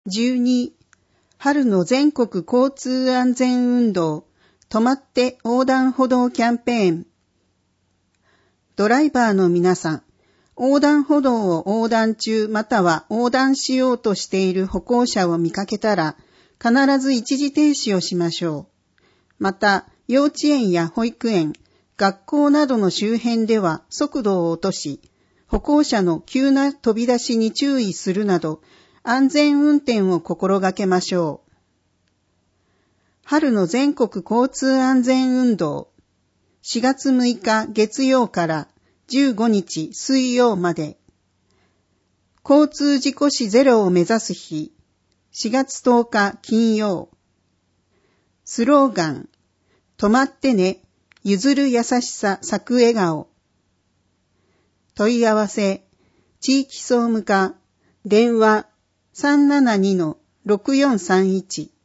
12、春の全国交通安全運動、止まって横断歩道キャンペーン。ドライバーの皆さん、横断歩道を横断中または横断しようとしている歩行者を見かけたら、必ず一時停止をしましょう。また、幼稚園や保育園、学校などの周辺では速度を落とし、歩行者の急な飛び出しに注意するなど、安全運転を心がけましょう。春の全国交通安全運動、4月6日月曜から15日水曜まで。交通事故死ゼロを目指す日、4月10日金曜。スローガン、止まってね、譲る優しさ咲く笑顔。問い合わせ、地域総務課、電話 372-6431